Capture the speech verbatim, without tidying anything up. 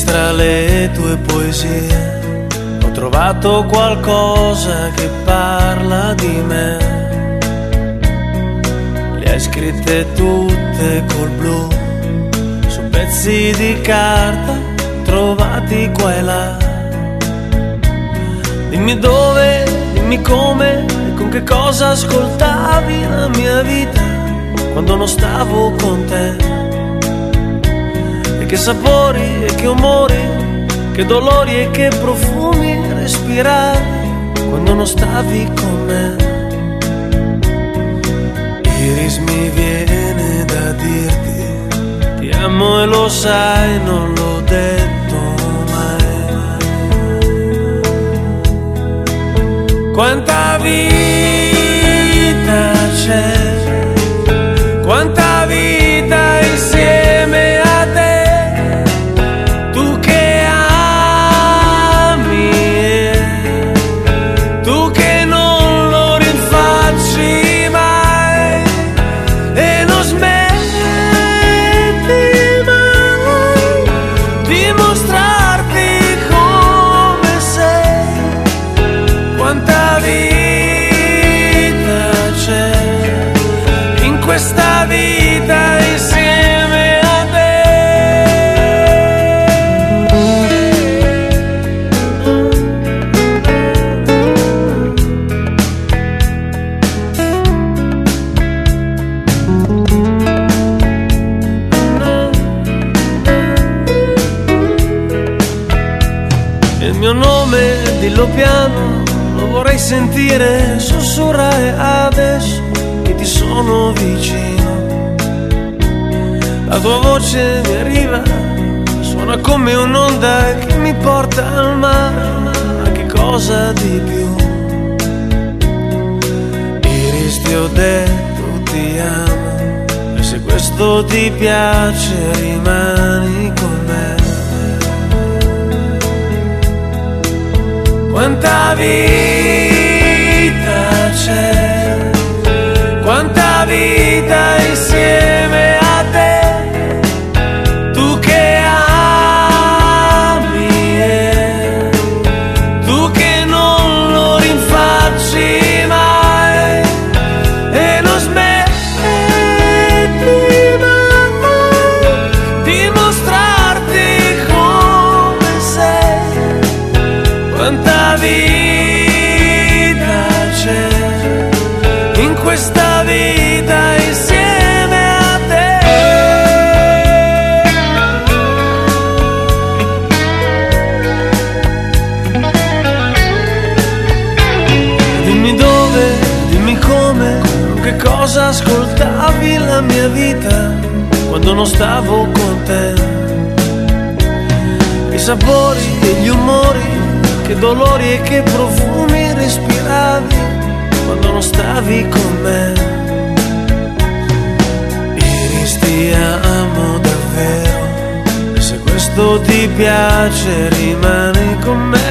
tra le tue poesie ho trovato qualcosa che parla di me. Le hai scritte tutte col blu su pezzi di carta trovati qua e là. Dimmi dove, dimmi come e con che cosa ascoltavi la mia vita quando non stavo con te. E che sapori e che umori, che dolori e che profumi respiravi quando non stavi con me. Iris, mi viene da dirti ti amo e lo sai, non l'ho detto mai. Quanta vita c'è, quanta vita insieme a te. Questa vita insieme a te. Il mio nome, dillo piano, lo vorrei sentire sussurrare adesso che ti sono vicino. La tua voce mi arriva, suona come un'onda che mi porta al mare, ma che cosa di più. Iris, ti ho detto ti amo, e se questo ti piace rimani con me. Quanta vita c'è, quanta vita insieme a te. Tu che ami e tu che non lo rinfacci mai e non smetti mai di mostrarti come sei. Quanta vita c'è in questa vita insieme a te. Dimmi dove, dimmi come, con che cosa ascoltavi la mia vita quando non stavo con te. I sapori e gli umori, che dolori e che profumi respiravi quando non stavi con me. Iris, ti amo davvero, e se questo ti piace rimani con me.